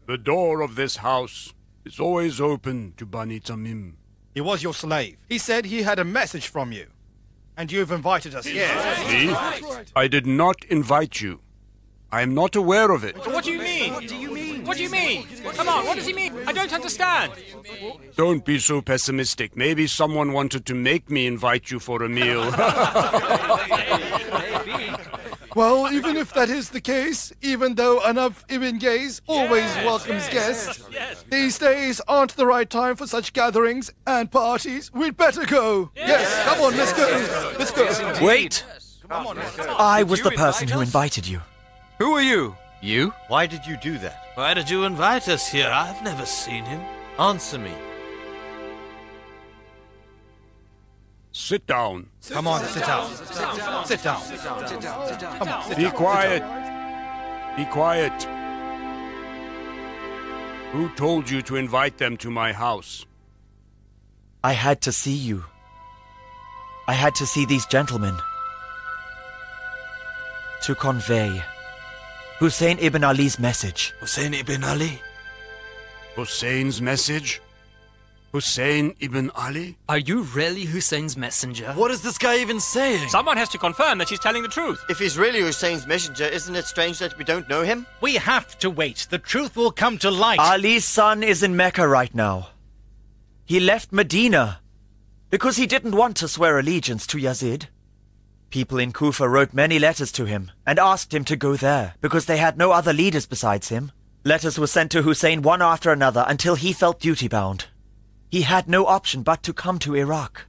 The door of this house is always open to Bani Tamim. He was your slave. He said he had a message from you. And you've invited us here. Me? I did not invite you. I am not aware of it. What do you mean? What do you mean? Come on, what does he mean? I don't understand. Don't be so pessimistic. Maybe someone wanted to make me invite you for a meal. Well, even if that is the case, even though Anaf Ibn Gaze always welcomes guests, these days aren't the right time for such gatherings and parties. We'd better go. Yes, come on, let's go. Let's go. Wait! I was the person who invited you. Who are you? You? Why did you do that? Why did you invite us here? I've never seen him. Answer me. Sit down. Come on, sit down. Sit down. Come on, sit Be down. quiet. Be quiet. Who told you to invite them to my house? I had to see you. I had to see these gentlemen. To convey Hussein ibn Ali's message. Hussein ibn Ali? Hussein's message? Hussein ibn Ali? Are you really Hussein's messenger? What is this guy even saying? Someone has to confirm that he's telling the truth. If he's really Hussein's messenger, isn't it strange that we don't know him? We have to wait. The truth will come to light. Ali's son is in Mecca right now. He left Medina because he didn't want to swear allegiance to Yazid. People in Kufa wrote many letters to him and asked him to go there because they had no other leaders besides him. Letters were sent to Hussein one after another until he felt duty-bound. He had no option but to come to Iraq.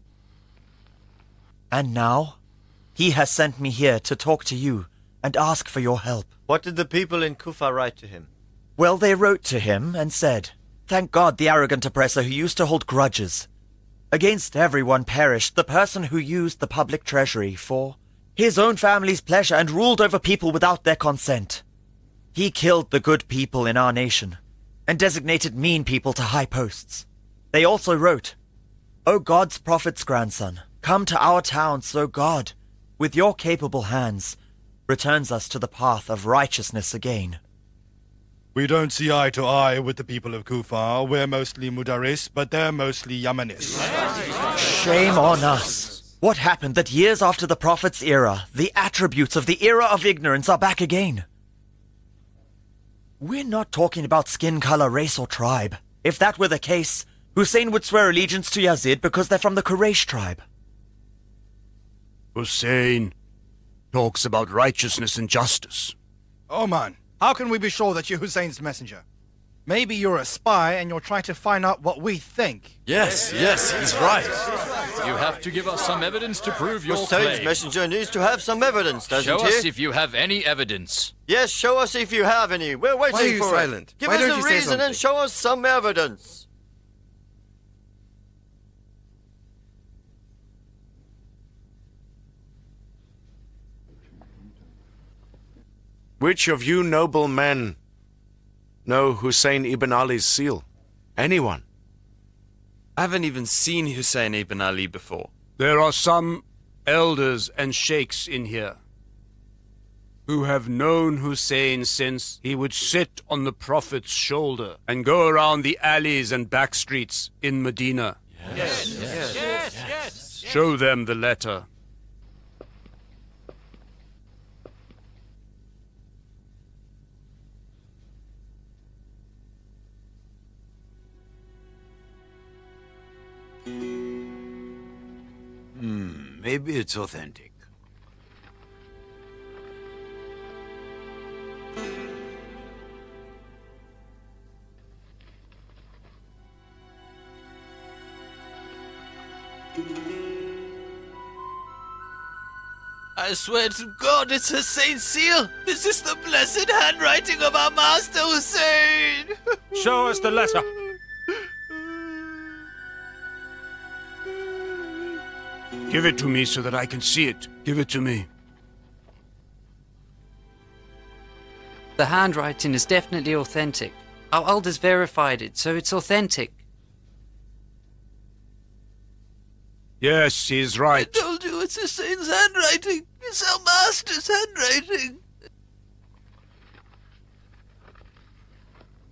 And now, he has sent me here to talk to you and ask for your help. What did the people in Kufa write to him? Well, they wrote to him and said, "Thank God the arrogant oppressor who used to hold grudges against everyone perished, the person who used the public treasury for his own family's pleasure and ruled over people without their consent. He killed the good people in our nation and designated mean people to high posts." They also wrote, "O God's prophet's grandson, come to our town so God, with your capable hands, returns us to the path of righteousness again." We don't see eye to eye with the people of Kufa. We're mostly Mudaris, but they're mostly Yamanis. Shame on us. What happened that years after the Prophet's era, the attributes of the era of ignorance are back again? We're not talking about skin color, race, or tribe. If that were the case, Hussein would swear allegiance to Yazid because they're from the Quraysh tribe. Hussein talks about righteousness and justice. Oh man, how can we be sure that you're Hussein's messenger? Maybe you're a spy and you're trying to find out what we think. Yes, he's right. You have to give us some evidence to prove your Hussein's claim. messenger needs to have some evidence, doesn't Show he? us if you have any evidence. Yes, show us if you have any. We're waiting Why are you for silent? it. Give Why us don't a you say reason and something? show us some evidence. Which of you noble men know Hussein ibn Ali's seal? Anyone? I haven't even seen Hussein ibn Ali before. There are some elders and sheikhs in here who have known Hussein since he would sit on the Prophet's shoulder and go around the alleys and back streets in Medina. Yes. Show them the letter. Maybe it's authentic. I swear to God, it's Hussein's seal. This is the blessed handwriting of our master Hussein. Show us the letter. Give it to me so that I can see it. Give it to me. The handwriting is definitely authentic. Our elders verified it, so it's authentic. Yes, he's right. I told you it's Hussein's handwriting. It's our master's handwriting.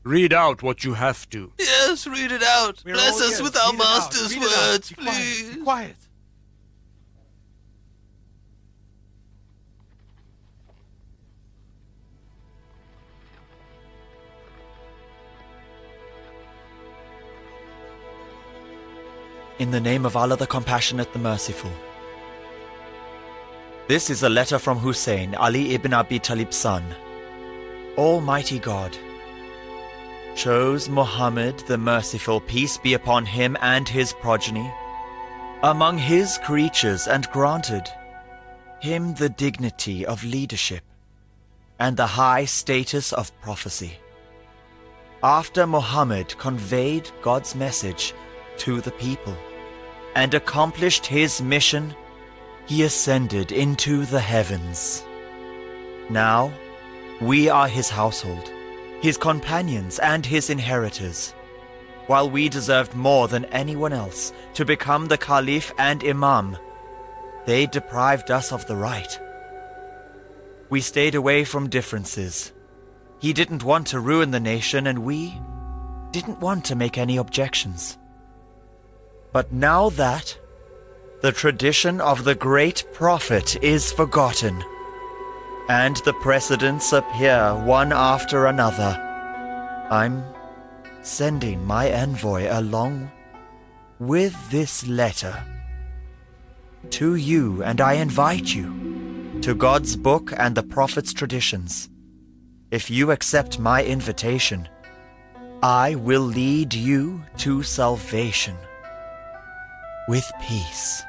Read out what you have to. Yes, read it out. We're Bless all us ears. with our Read it out. master's Read it out. words, Be quiet. please. Be quiet. In the name of Allah the Compassionate, the Merciful. This is a letter from Hussein, Ali ibn Abi Talib's son. Almighty God chose Muhammad the Merciful, peace be upon him and his progeny, among his creatures, and granted him the dignity of leadership and the high status of prophecy. After Muhammad conveyed God's message to the people and accomplished his mission, he ascended into the heavens. Now, we are his household, his companions and his inheritors. While we deserved more than anyone else to become the Caliph and Imam, they deprived us of the right. We stayed away from differences. He didn't want to ruin the nation, and we didn't want to make any objections. But now that the tradition of the great prophet is forgotten, and the precedents appear one after another, I'm sending my envoy along with this letter to you, and I invite you to God's book and the prophet's traditions. If you accept my invitation, I will lead you to salvation with peace.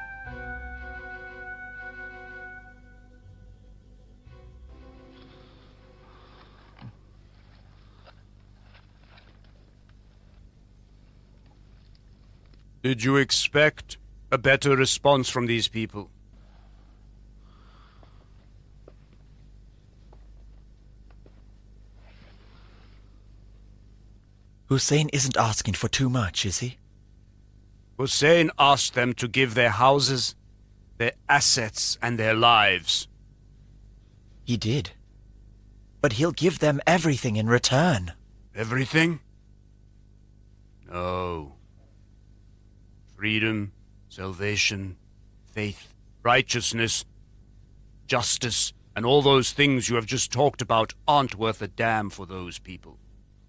Did you expect a better response from these people? Hussein isn't asking for too much, is he? Hussein asked them to give their houses, their assets, and their lives. He did. But he'll give them everything in return. Everything? No. Freedom, salvation, faith, righteousness, justice, and all those things you have just talked about aren't worth a damn for those people.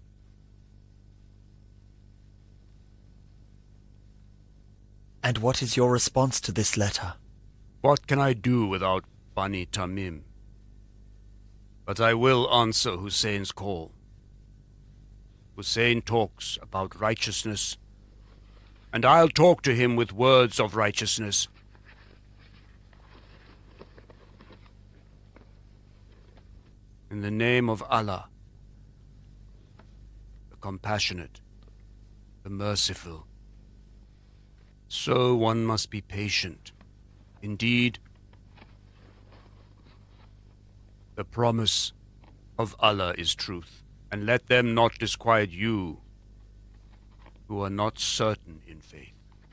And what is your response to this letter? What can I do without Bani Tamim? But I will answer Hussein's call. Hussein talks about righteousness, and I'll talk to him with words of righteousness. In the name of Allah, the compassionate, the merciful. So one must be patient. Indeed, the promise of Allah is truth, and let them not disquiet you who are not certain in faith.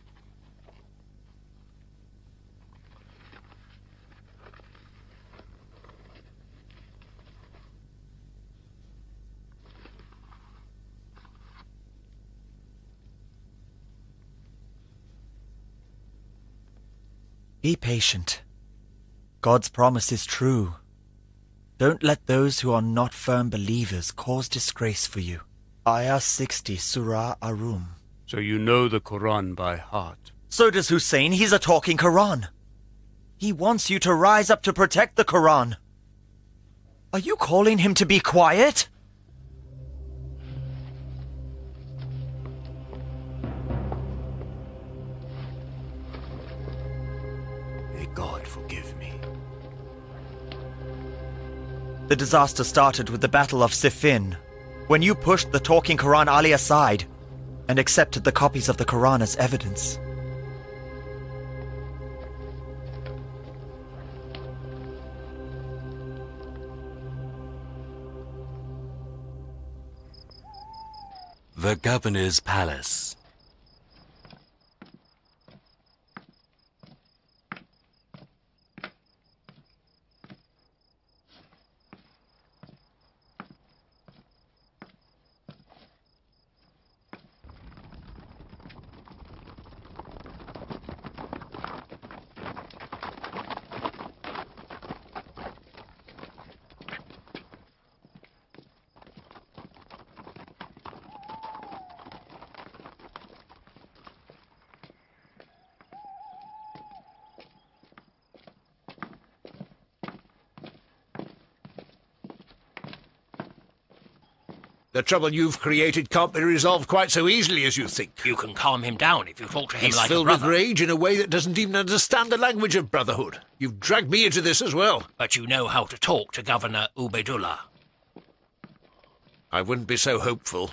Be patient. God's promise is true. Don't let those who are not firm believers cause disgrace for you. Ayah 60, Surah Ar-Rum. So you know the Quran by heart. So does Hussein. He's a talking Quran. He wants you to rise up to protect the Quran. Are you calling him to be quiet? May God forgive me. The disaster started with the Battle of Siffin, when you pushed the talking Quran Ali aside and accepted the copies of the Quran as evidence. The Governor's Palace. The trouble you've created can't be resolved quite so easily as you think. You can calm him down if you talk to him He's like a filled with brother. rage in a way that doesn't even understand the language of brotherhood. You've dragged me into this as well. But you know how to talk to Governor Ubaydullah. I wouldn't be so hopeful.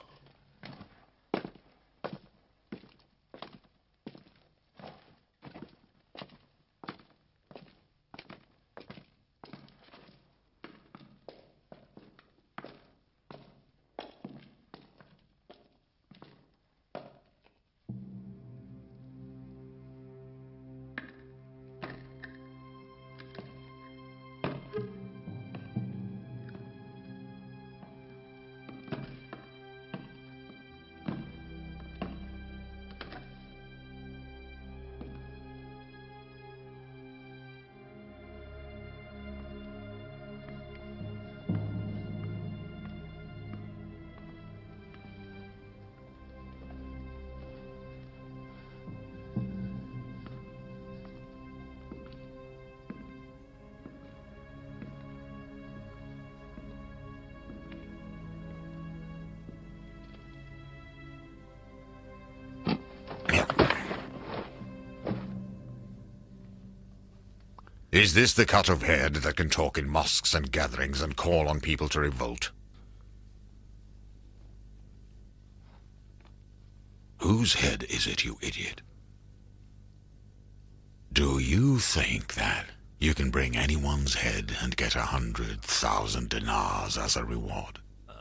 Is this the cut of head that can talk in mosques and gatherings and call on people to revolt? Whose head is it, you idiot? Do you think that you can bring anyone's head and get 100,000 dinars as a reward?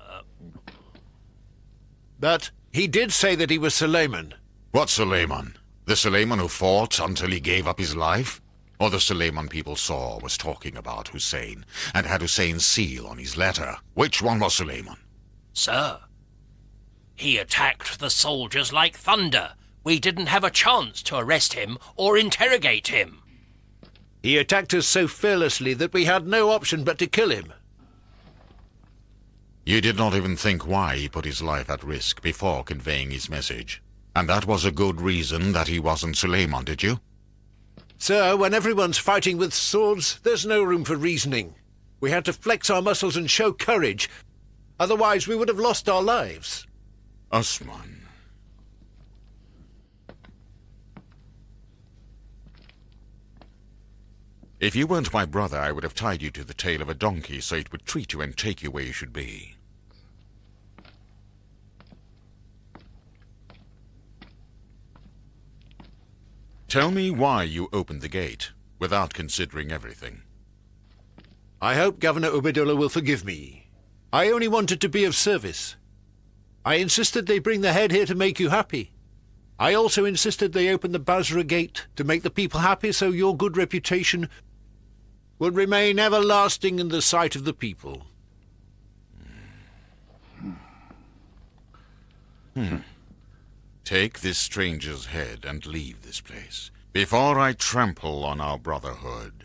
But he did say that he was Suleiman. What Suleiman? The Suleiman who fought until he gave up his life? Or the Suleiman people saw was talking about Hussein and had Hussein's seal on his letter? Which one was Suleiman? Sir, he attacked the soldiers like thunder. We didn't have a chance to arrest him or interrogate him. He attacked us so fearlessly that we had no option but to kill him. You did not even think why he put his life at risk before conveying his message. And that was a good reason that he wasn't Suleiman, did you? Sir, when everyone's fighting with swords, there's no room for reasoning. We had to flex our muscles and show courage. Otherwise, we would have lost our lives. Osman. If you weren't my brother, I would have tied you to the tail of a donkey so it would treat you and take you where you should be. Tell me why you opened the gate, without considering everything. I hope Governor Ubaydullah will forgive me. I only wanted to be of service. I insisted they bring the head here to make you happy. I also insisted they open the Basra gate to make the people happy so your good reputation would remain everlasting in the sight of the people. Take this stranger's head and leave this place, before I trample on our brotherhood.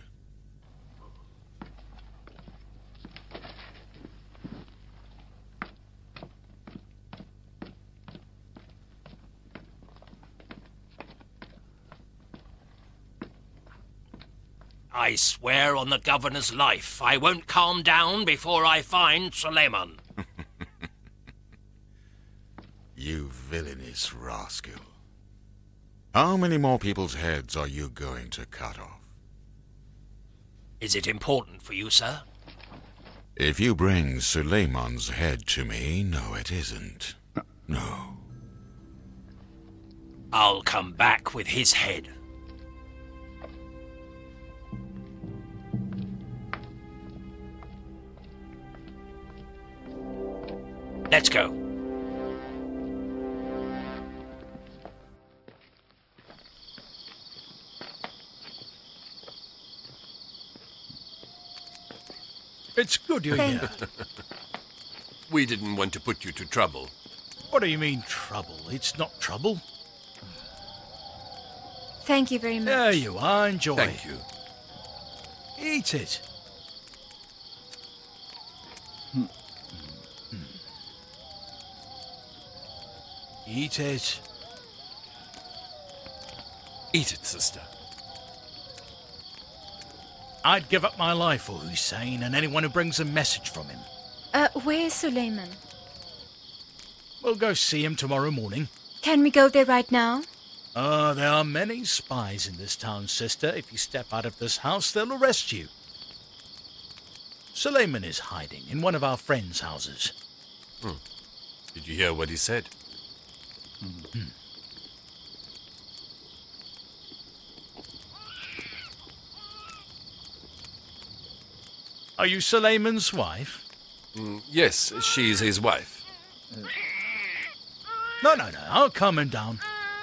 I swear on the governor's life, I won't calm down before I find Suleiman. You villainous rascal. How many more people's heads are you going to cut off? Is it important for you, sir? If you bring Suleiman's head to me, no, it isn't. No. I'll come back with his head. Let's go. It's good you're here. We didn't want to put you to trouble. What do you mean, trouble? It's not trouble. Thank you very much. There you are, enjoy. Thank you. Eat it. Eat it. Eat it, sister. I'd give up my life for Hussein and anyone who brings a message from him. Where's Suleiman? We'll go see him tomorrow morning. Can we go there right now? There are many spies in this town, sister. If you step out of this house, they'll arrest you. Suleiman is hiding in one of our friends' houses. Did you hear what he said? Are you Suleiman's wife? Yes, she's his wife. No. I'll calm him down.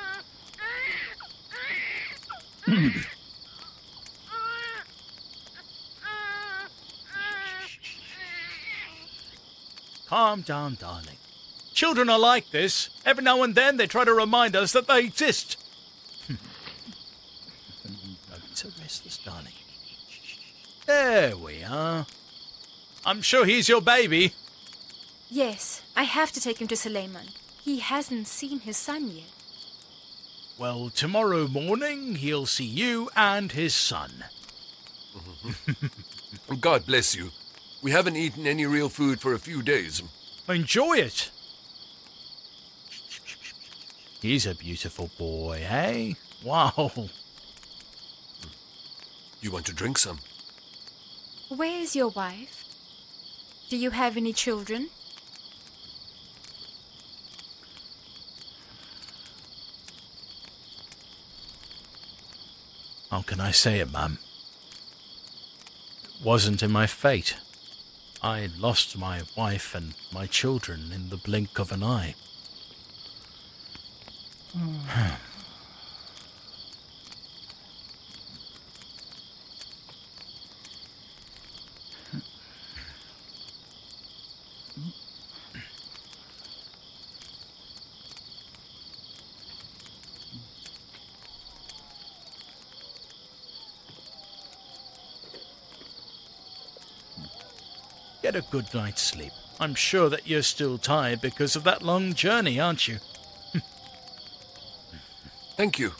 Calm down, darling. Children are like this. Every now and then they try to remind us that they exist. Don't be so restless, darling. There we are. I'm sure he's your baby. Yes, I have to take him to Suleiman. He hasn't seen his son yet. Well, tomorrow morning he'll see you and his son. God bless you. We haven't eaten any real food for a few days. Enjoy it. He's a beautiful boy, eh? Wow. You want to drink some? Where is your wife? Do you have any children? How can I say it, Mum? It wasn't in my fate. I lost my wife and my children in the blink of an eye. Get a good night's sleep. I'm sure that you're still tired because of that long journey, aren't you? Thank you.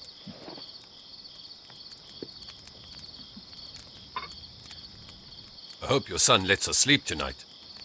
I hope your son lets us sleep tonight.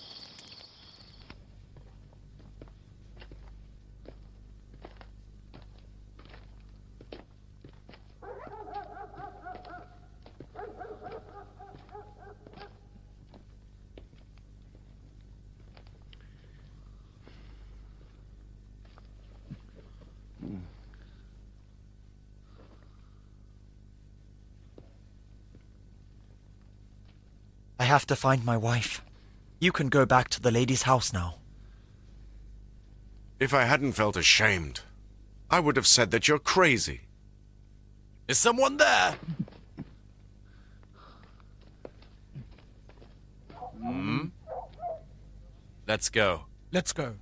I have to find my wife. You can go back to the lady's house now. If I hadn't felt ashamed, I would have said that you're crazy. Is someone there? Let's go. Let's go.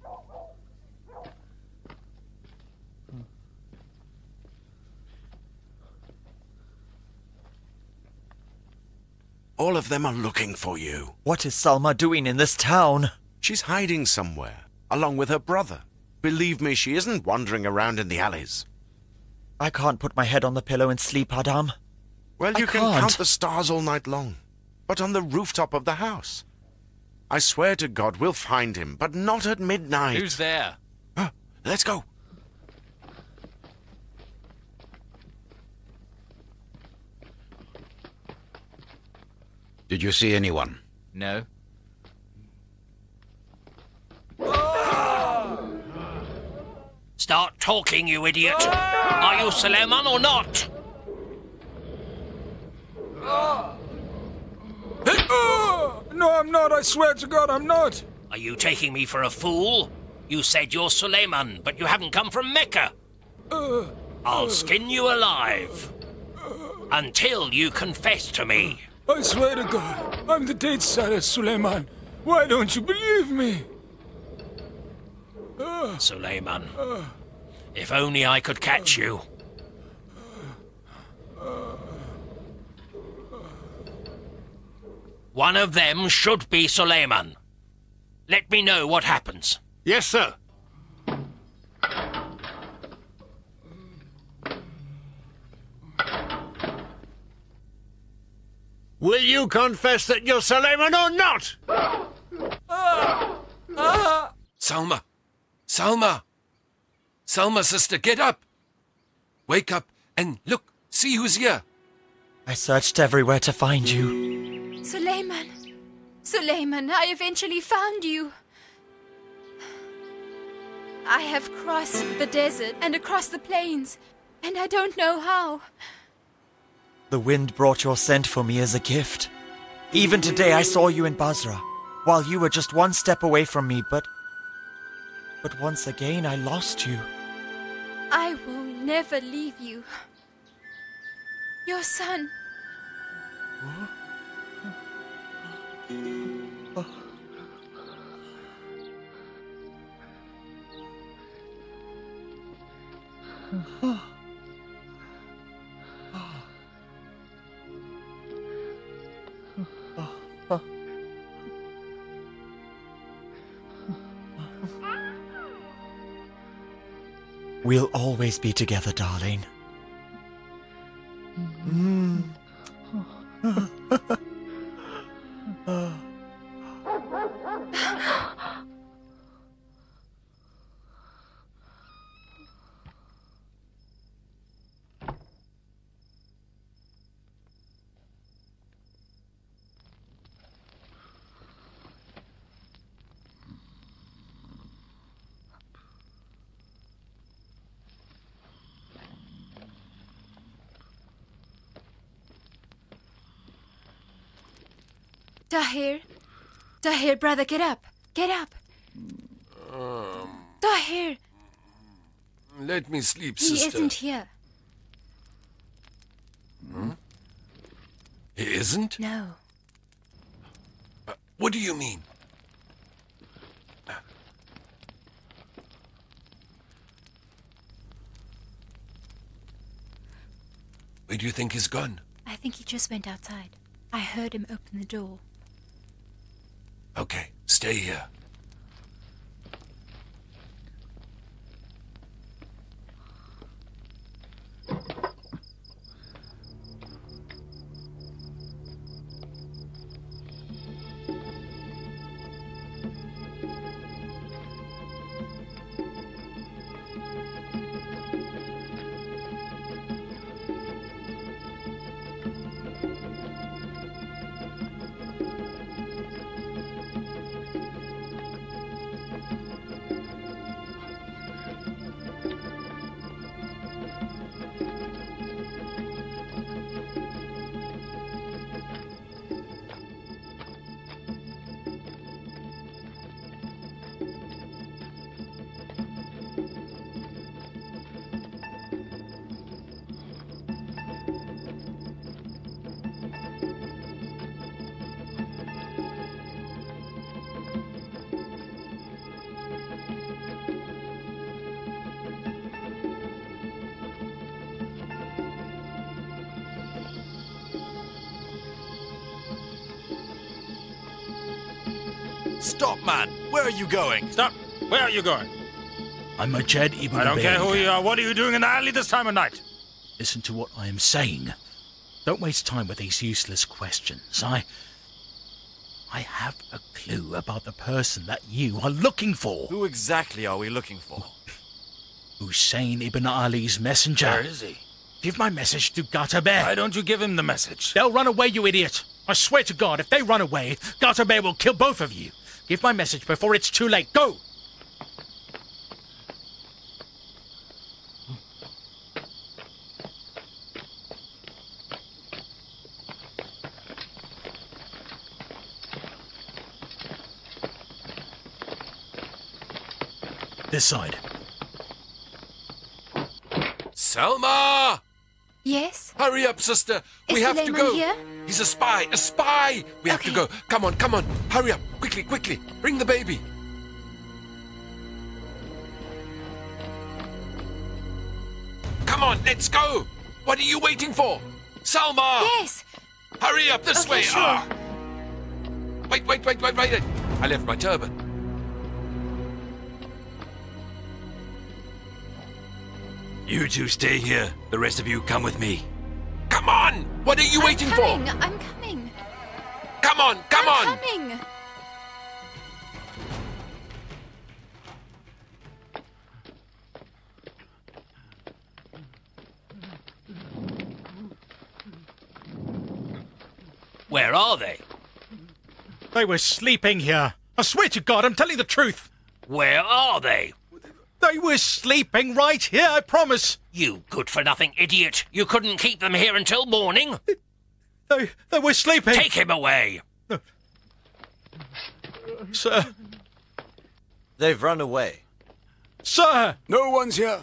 All of them are looking for you. What is Salma doing in this town? She's hiding somewhere, along with her brother. Believe me, she isn't wandering around in the alleys. I can't put my head on the pillow and sleep, Adam. Well, I you can can't. count the stars all night long, but on the rooftop of the house. I swear to God we'll find him, but not at midnight. Who's there? Let's go. Did you see anyone? No. Start talking, you idiot! Are you Suleiman or not? No, I'm not. I swear to God, I'm not. Are you taking me for a fool? You said you're Suleiman, but you haven't come from Mecca. I'll skin you alive. Until you confess to me. I swear to God, I'm the date setter, Suleiman. Why don't you believe me? Suleiman, if only I could catch you. One of them should be Suleiman. Let me know what happens. Yes, sir. Will you confess that you're Suleiman or not? Salma! Salma! Salma, sister, get up! Wake up and look, see who's here. I searched everywhere to find you. Suleiman! Suleiman, I eventually found you. I have crossed the desert and across the plains, and I don't know how. The wind brought your scent for me as a gift. Even today I saw you in Basra, while you were just one step away from me, but once again I lost you. I will never leave you. Your son. We'll always be together, darling. Tahir. Tahir, brother, get up. Get up. Tahir. Let me sleep, He sister. isn't here. Hmm? He isn't? No. What do you mean? Where do you think he's gone? I think he just went outside. I heard him open the door. Okay, stay here. Stop, man! Where are you going? Stop! Where are you going? I'm Majed Ibn I don't care who Ubayd. you are. What are you doing in the alley this time of night? Listen to what I am saying. Don't waste time with these useless questions. I have a clue about the person that you are looking for. Who exactly are we looking for? Hussein ibn Ali's messenger. Where is he? Give my message to Gatabear. Why don't you give him the message? They'll run away, you idiot. I swear to God, if they run away, Gatabear will kill both of you. Give my message before it's too late. Go! This side. Selma! Yes? Hurry up, sister. We Is have to Suleiman go. here? He's a spy. A spy! We have to go. Come on, come on. Hurry up. Quickly, quickly. Bring the baby. Come on, let's go. What are you waiting for? Salma! Yes! Hurry up this Okay, way. sure. Ah. Wait. I left my turban. You two stay here. The rest of you come with me. Come on! What are you waiting for? I'm coming. Come on, come on! Coming. Where are they? They were sleeping here. I swear to God, I'm telling the truth. Where are they? They were sleeping right here, I promise. You good-for-nothing idiot. You couldn't keep them here until morning? They were sleeping. Take him away. Sir. They've run away. Sir! No one's here.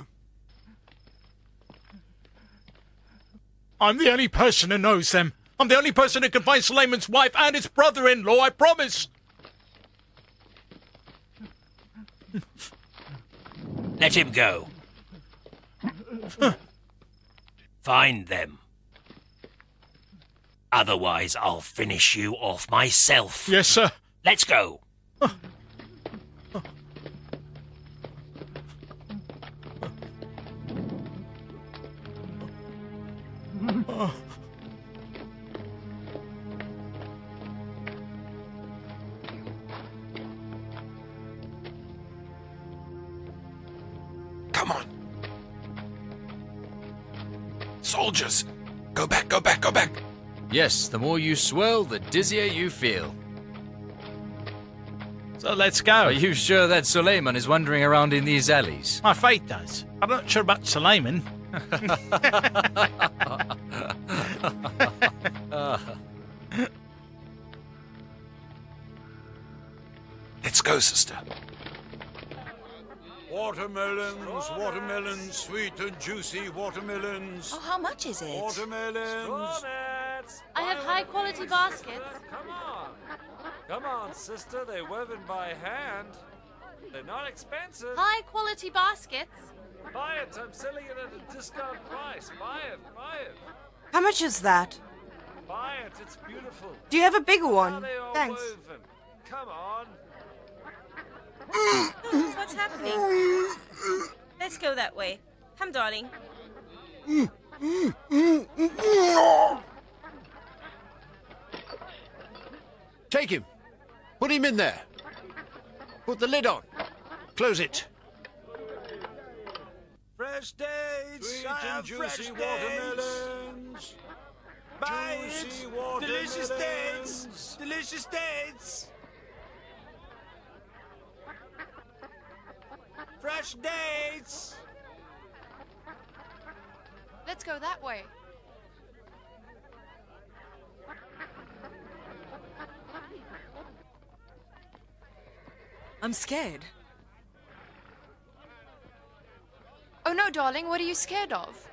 I'm the only person who knows them. I'm the only person who can find Suleiman's wife and his brother-in-law, I promise. Let him go. Find them. Otherwise, I'll finish you off myself. Yes, sir. Let's go. Come on. Soldiers! Go back, go back, go back! Yes, the more you swirl, the dizzier you feel. So let's go. Are you sure that Suleiman is wandering around in these alleys? My faith does. I'm not sure about Suleiman. Let's go, sister. Watermelons, watermelons, sweet and juicy watermelons. Oh, how much is it? Watermelons. I have high-quality baskets. Come on. Come on, sister. They're woven by hand. They're not expensive. High-quality baskets. Buy it. I'm selling it at a discount price. Buy it. Buy it. How much is that? Buy it. It's beautiful. Do you have a bigger How one? they are Thanks. woven. Come on. What's happening? Let's go that way. Come, darling. Take him. Put him in there. Put the lid on. Close it. Fresh dates, sweet and juicy watermelons. Buy Juicy it. watermelons. Delicious dates. Delicious dates. Fresh dates. Let's go that way. I'm scared. Oh no, darling, what are you scared of?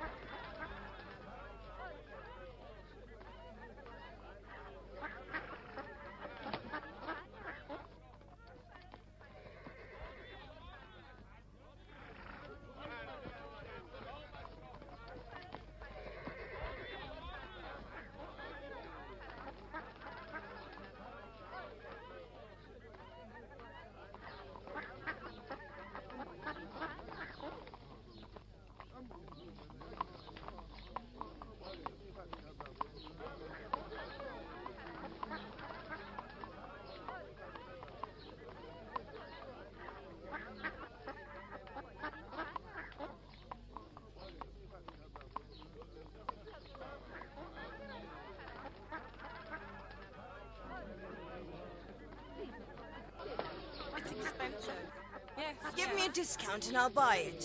It's expensive. Yes. Give me a discount and I'll buy it.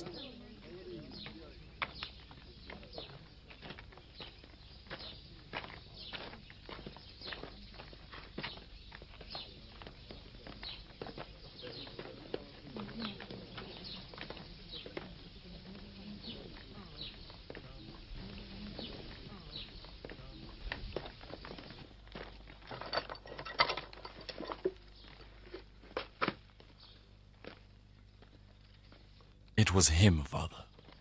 It was him, father.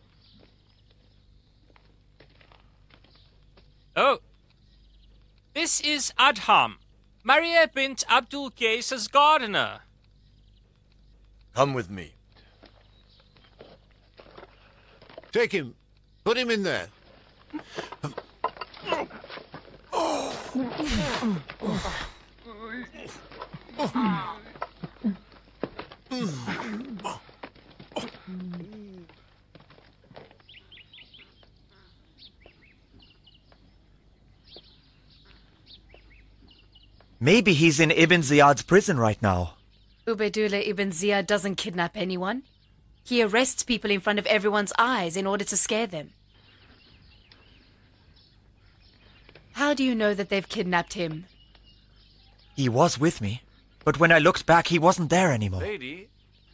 Oh. This is Adham, Maria bint Abdul Qais's gardener. Come with me. Take him. Put him in there. Maybe he's in Ibn Ziyad's prison right now. Ubaydullah ibn Ziyad doesn't kidnap anyone. He arrests people in front of everyone's eyes in order to scare them. How do you know that they've kidnapped him? He was with me, but when I looked back, he wasn't there anymore. Lady?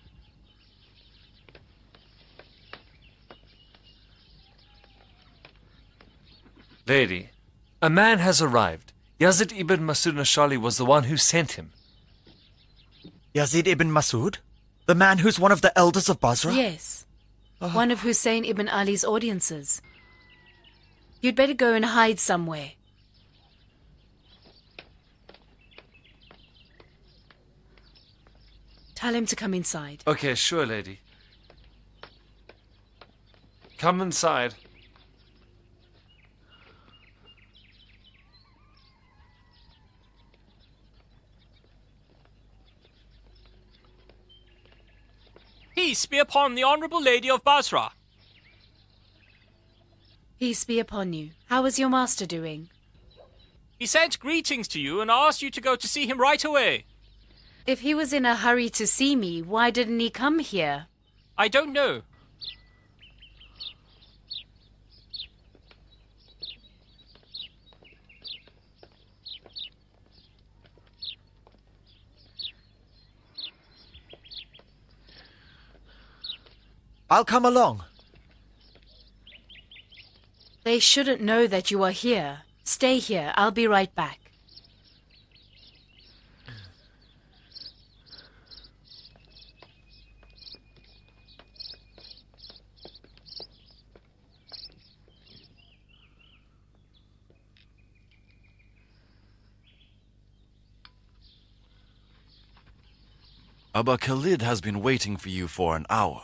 Lady, a man has arrived. Yazid ibn Masud Nashali was the one who sent him. Yazid ibn Masud? The man who's one of the elders of Basra? Yes. One of Hussein ibn Ali's audiences. You'd better go and hide somewhere. Tell him to come inside. Okay, sure, lady. Come inside. Peace be upon the Honourable Lady of Basra. Peace be upon you. How is your master doing? He sent greetings to you and asked you to go to see him right away. If he was in a hurry to see me, why didn't he come here? I don't know. I'll come along. They shouldn't know that you are here. Stay here. I'll be right back. Abba Khalid has been waiting for you for an hour.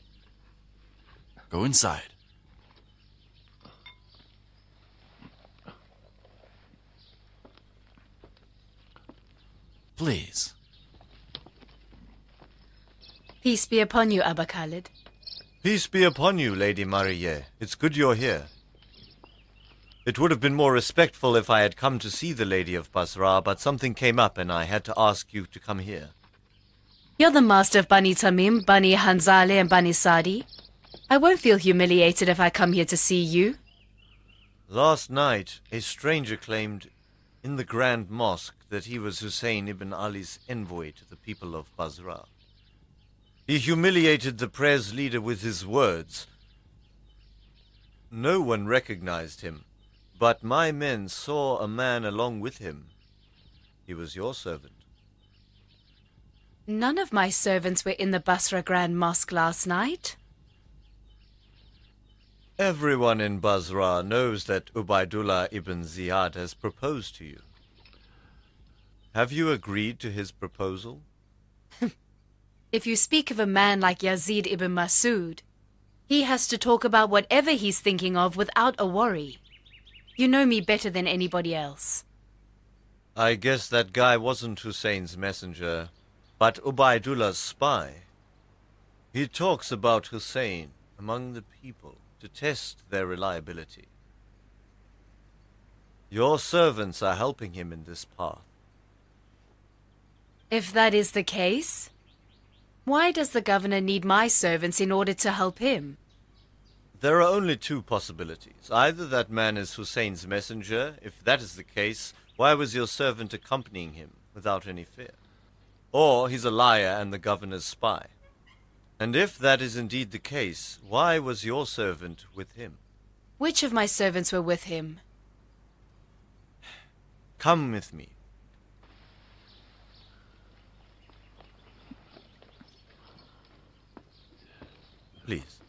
Go inside. Please. Peace be upon you, Abba Khalid. Peace be upon you, Lady Mariye. It's good you're here. It would have been more respectful if I had come to see the Lady of Basra, but something came up and I had to ask you to come here. You're the master of Bani Tamim, Bani Hanzale, and Bani Sadi. I won't feel humiliated if I come here to see you. Last night, a stranger claimed in the Grand Mosque that he was Hussein ibn Ali's envoy to the people of Basra. He humiliated the prayer's leader with his words. No one recognized him, but my men saw a man along with him. He was your servant. None of my servants were in the Basra Grand Mosque last night. Everyone in Basra knows that Ubaydullah ibn Ziyad has proposed to you. Have you agreed to his proposal? If you speak of a man like Yazid ibn Masud, he has to talk about whatever he's thinking of without a worry. You know me better than anybody else. I guess that guy wasn't Hussein's messenger, but Ubaidullah's spy. He talks about Hussein among the people to test their reliability. Your servants are helping him in this path. If that is the case, why does the governor need my servants in order to help him? There are only two possibilities. Either that man is Hussein's messenger. If that is the case, why was your servant accompanying him without any fear? Or he's a liar and the governor's spy. And if that is indeed the case, why was your servant with him? Which of my servants were with him? Come with me. Please.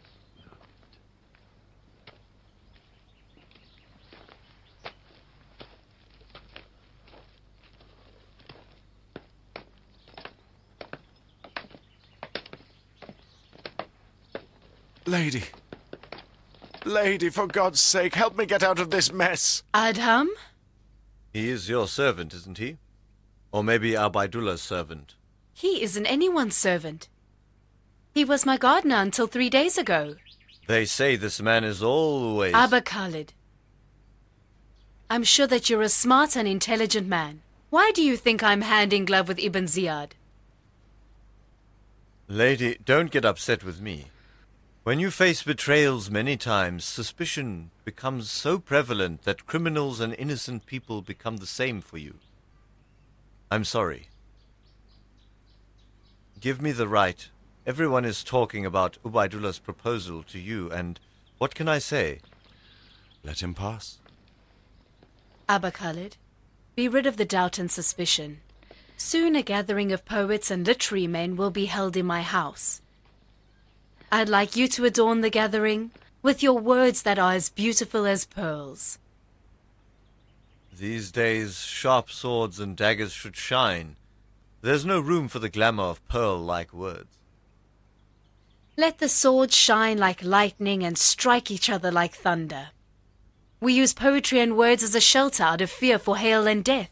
Lady. Lady, for God's sake, help me get out of this mess. Adham? He is your servant, isn't he? Or maybe Ubaidullah's servant. He isn't anyone's servant. He was my gardener until 3 days ago. They say this man is always... Abba Khalid. I'm sure that you're a smart and intelligent man. Why do you think I'm hand in glove with Ibn Ziyad? Lady, don't get upset with me. When you face betrayals many times, suspicion becomes so prevalent that criminals and innocent people become the same for you. I'm sorry. Give me the right. Everyone is talking about Ubaidullah's proposal to you, and what can I say? Let him pass. Abba Khalid, be rid of the doubt and suspicion. Soon a gathering of poets and literary men will be held in my house. I'd like you to adorn the gathering with your words that are as beautiful as pearls. These days, sharp swords and daggers should shine. There's no room for the glamour of pearl-like words. Let the swords shine like lightning and strike each other like thunder. We use poetry and words as a shelter out of fear for hail and death.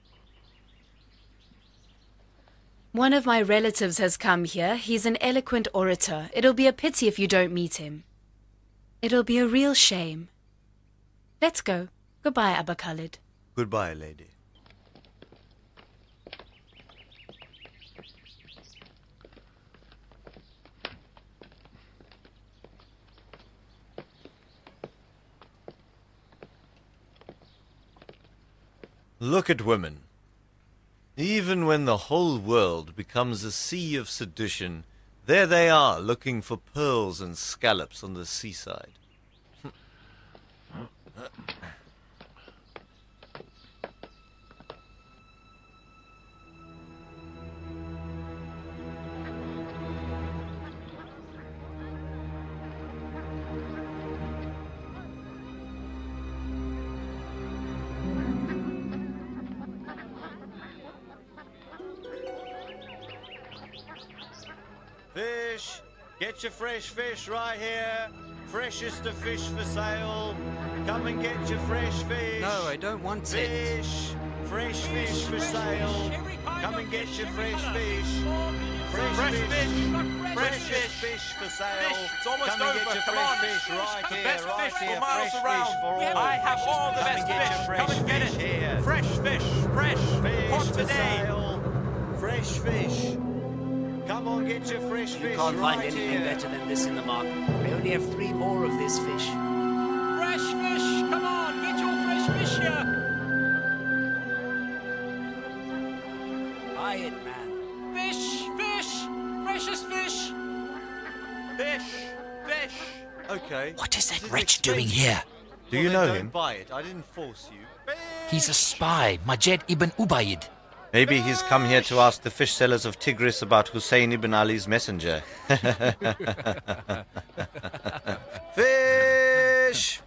One of my relatives has come here. He's an eloquent orator. It'll be a pity if you don't meet him. It'll be a real shame. Let's go. Goodbye, Abba Khalid. Goodbye, lady. Look at women. Even when the whole world becomes a sea of sedition, there they are looking for pearls and scallops on the seaside. Fish! Get your fresh fish right here. Freshest of fish for sale. Come and get your fresh fish. No, I don't want it. Fish! Fresh fish for sale. Come and get your fresh fish. Fresh fish. Fresh fish for sale. It's almost Come and over. get your Come fresh on. fish right The here. best right fish here. for miles Fresh around. fish for all. I have all the Come best and get your fish. fresh Come and get fish it. here. Fresh fish. Fresh. Fish Caught for today. sale. Fresh fish. Come on, get your fresh fish. You can't find right anything here. better than this in the market. We only have 3 more of this fish. Fresh fish! Come on, get your fresh fish here! Buy it, man. Fish! Fish! Freshest fish! Fish! Fish! Okay. What is that wretch doing here? Do you know him? Buy it. I didn't force you. He's a spy, Majed ibn Ubaid. Maybe he's come here to ask the fish sellers of Tigris about Hussein ibn Ali's messenger. Fish!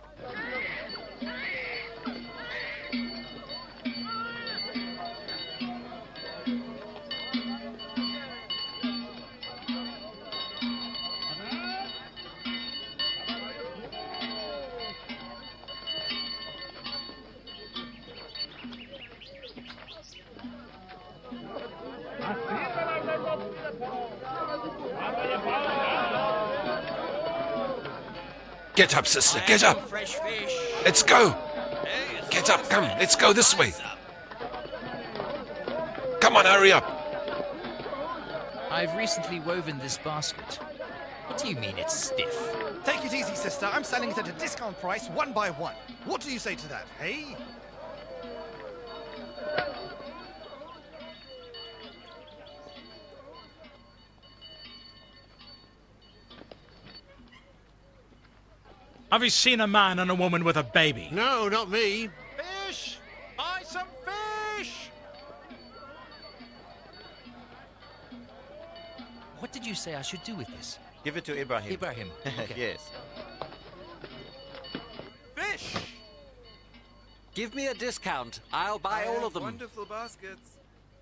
Get up, sister, get up. Fresh fish. Let's go. Get up, come, let's go this way. Come on, hurry up. I've recently woven this basket. What do you mean it's stiff? Take it easy, sister. I'm selling it at a discount price, 1 by 1. What do you say to that, hey? Have you seen a man and a woman with a baby? No, not me. Fish! Buy some fish! What did you say I should do with this? Give it to Ibrahim. Ibrahim. Okay. Yes. Fish! Give me a discount. I'll buy all of them. Wonderful baskets.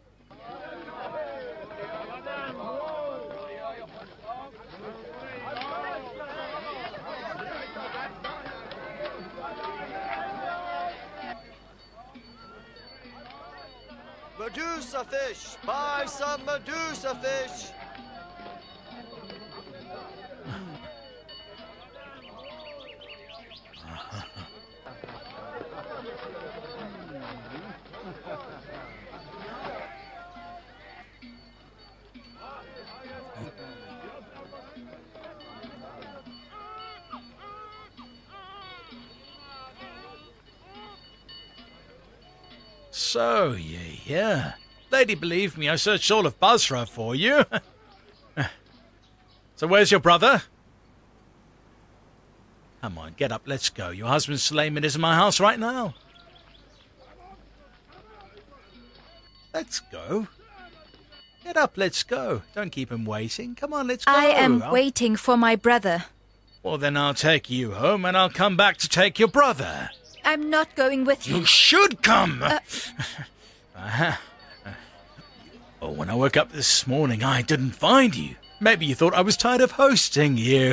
Medusa fish! Buy some Medusa fish! So, you here. Lady, believe me, I searched all of Basra for you. So where's your brother? Come on, get up, let's go. Your husband Suleiman is in my house right now. Let's go. Get up, let's go. Don't keep him waiting. Come on, let's go. I am waiting for my brother. Well, then I'll take you home and I'll come back to take your brother. I'm not going with you. You should come! Oh, when I woke up this morning, I didn't find you. Maybe you thought I was tired of hosting you.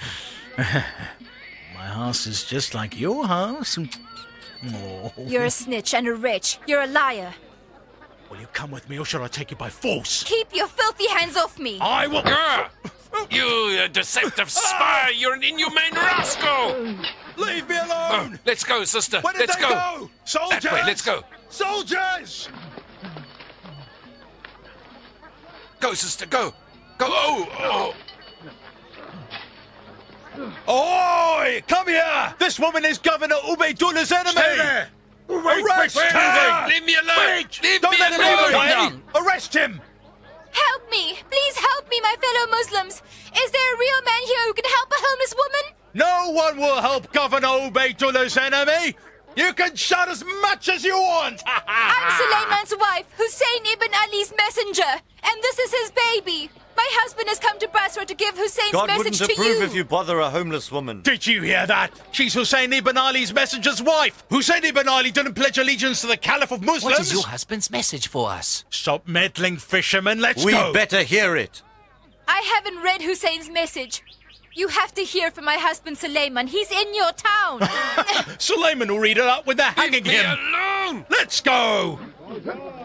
My house is just like your house. Oh. You're a snitch and a wretch. You're a liar. Will you come with me or shall I take you by force? Keep your filthy hands off me. I will... You deceptive spy! You're an inhumane rascal! Leave me alone! Let's go, sister. Where did Let's they go. Soldiers! That way, let's go. Soldiers! Go, sister, go. Go. Oh. Oi! Come here! This woman is Governor Ubaidullah's enemy! Stay there! Arrest him! Leave me alone! Leave Don't me let him alone! leave! Arrest him! Help me! Please help me, my fellow Muslims! Is there a real man here who can help a homeless woman? No one will help Governor Ubaidullah's enemy! You can shout as much as you want! I'm Suleiman's wife, Hussein ibn Ali's messenger, and this is his baby. My husband has come to Basra to give Hussein's God message wouldn't to approve you. if you bother a homeless woman. Did you hear that? She's Hussein ibn Ali's messenger's wife. Hussein ibn Ali didn't pledge allegiance to the Caliph of Muslims. What is your husband's message for us? Stop meddling, fisherman. Let's We go. better hear it. I haven't read Hussein's message. You have to hear from my husband Suleiman. He's in your town. Suleiman will read it out when they're hanging Leave me him. alone! Let's go.